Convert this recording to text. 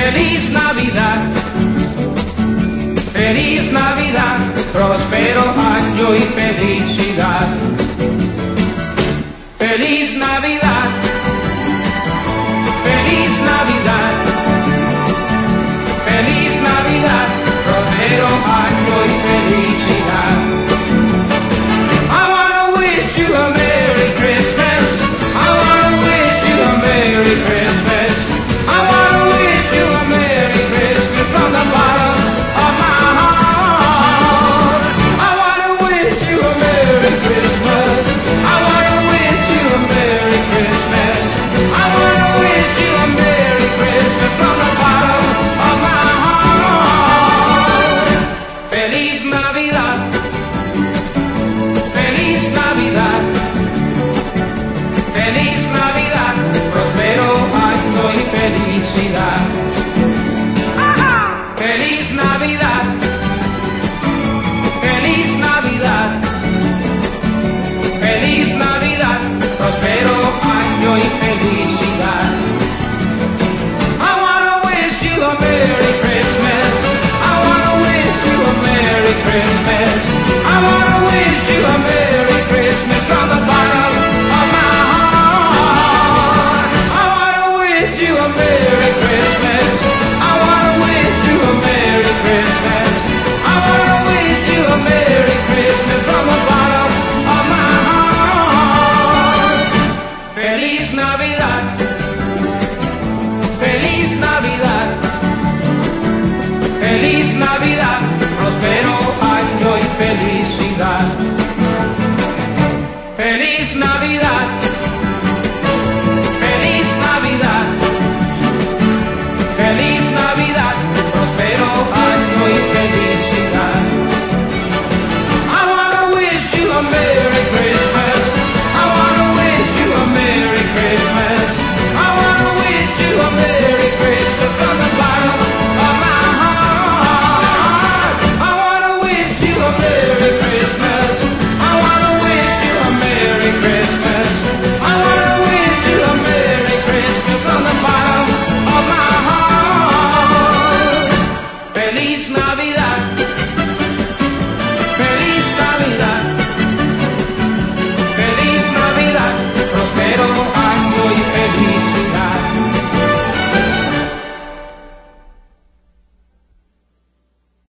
Feliz Navidad, feliz Navidad, próspero año y felicidad. Feliz Navidad, feliz Navidad, feliz Navidad, próspero año y felicidad. I wanna wish you a Merry Christmas. I wanna wish you a Merry Christmas. I wanna wish you a Merry Christmas from the bottom of my heart. I wanna wish you a Merry Christmas. I wanna wish you a Merry Christmas. I wanna wish you a Merry Christmas from the bottom of my heart. Feliz Navidad, feliz Navidad, feliz Navidad, próspero año y felicidad. Feliz Navidad, feliz Navidad, feliz Navidad, próspero año y felicidad. I wanna wish you a Merry Christmas. I wanna wish you a Merry Christmas. I wanna wish you a Merry Christmas from the bottom of my heart. I wanna wish you a Merry Christmas. I wanna wish you a Merry Christmas. I wanna wish you a Merry Christmas from the bottom of my heart. Feliz Navidad, feliz Navidad, feliz